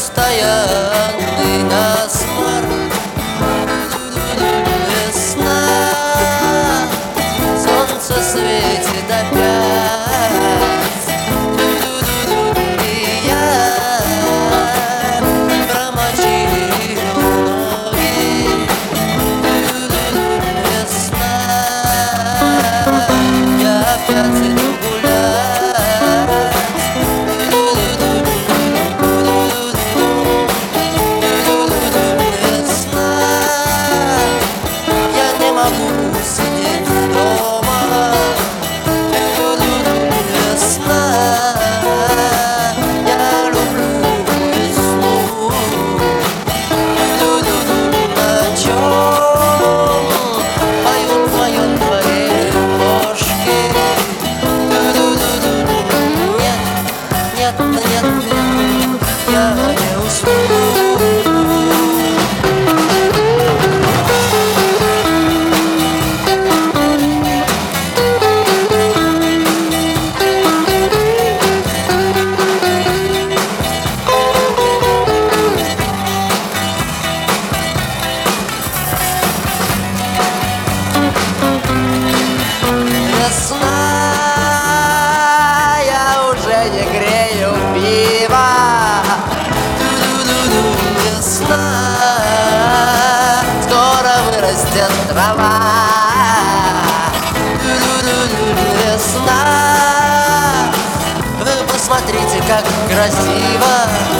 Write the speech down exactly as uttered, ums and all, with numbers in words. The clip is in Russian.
постоянный насморк. Весна, солнце светит опять, и я промочил ноги. Весна, я опять иду гулять. Весна, я не могу сидеть дома. Весна, я люблю весну. О чем поют в моем дворе кошки? Нет, нет, нет, я не усну. Весна, я уже не грею пиво. Весна, скоро вырастет трава. Весна, вы посмотрите, как красиво.